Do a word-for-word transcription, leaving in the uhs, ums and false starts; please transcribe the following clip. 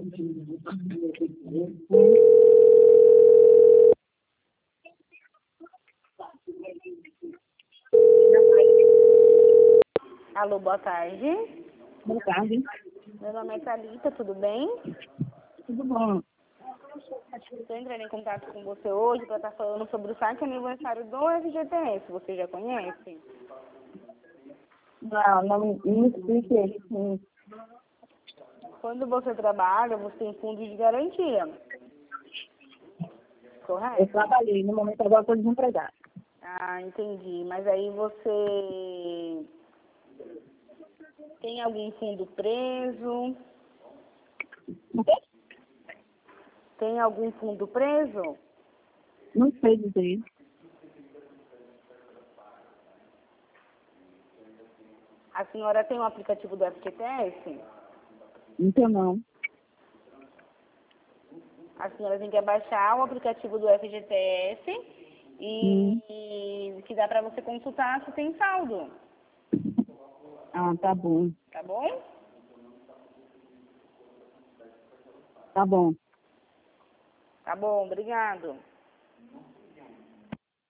Alô, boa tarde. Boa tarde. Meu nome é Thalita, tudo bem? Tudo bom? Estou entrando em contato com você hoje para estar falando sobre o site aniversário do F G T S. Você já conhece? Não, não me explique isso. Quando você trabalha, você tem fundo de garantia. Eu Correto? trabalhei, no momento agora estou desempregada. Ah, entendi. Mas aí você tem algum fundo preso? O quê? Tem algum fundo preso? Não sei dizer. A senhora tem um aplicativo do F G T S? Então não. A senhora tem que baixar o aplicativo do F G T S e, Hum. e que dá para você consultar se tem saldo. Ah, tá bom. Tá bom? Tá bom. Tá bom, obrigado.